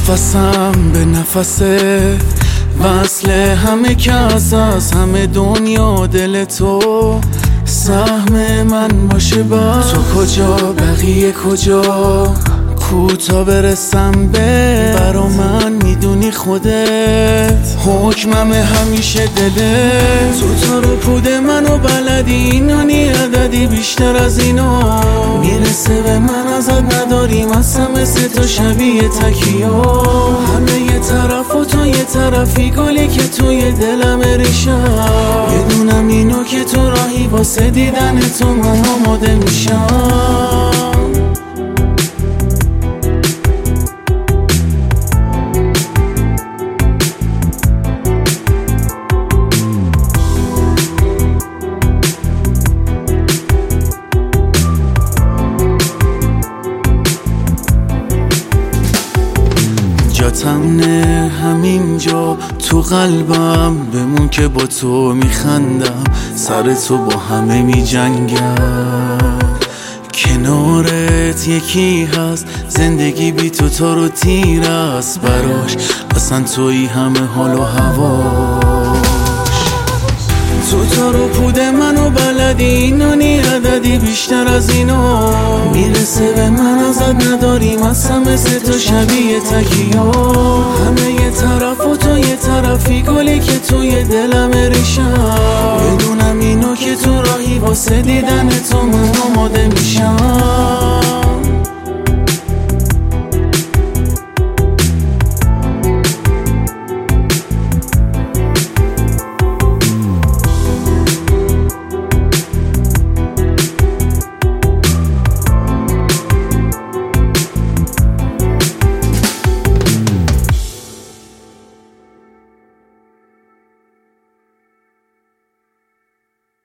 نفسم به نفسه، وصل همه کس از همه دنیا دل تو، سهم من باشه با تو. کجا بقیه کجا، کوتا برسم به برا من میدونی خودت، حکمم همیشه دلت. تو تا رو پود منو بلدی، اینانی عددی بیشتر از اینو میرسه به من ازت نداریم، اصلا مثل تو شبیه تکیو، همه یه طرف و تو یه طرفی، گلی که توی دلم ریشم، یه دونم اینو که تو راهی واسه دیدن تو من آماده میشم. تمنه همینجا تو قلبم، بمون که با تو میخندم، سر تو با همه میجنگم، کنارت یکی هست، زندگی بی تو تا رو تیر است براش، اصلا توی همه حال و هواش. تو تا رو پود منو بلدی، اینانی عددی بیشتر از اینو میرسه به من ازت نداریم، اصلا مثل تو شبیه تکیو، همه یه طرف و تو یه طرفی، گلی که توی دلم ریشم، یه دونم اینو که تو راهی واسه دیدن تو من آماده میشم.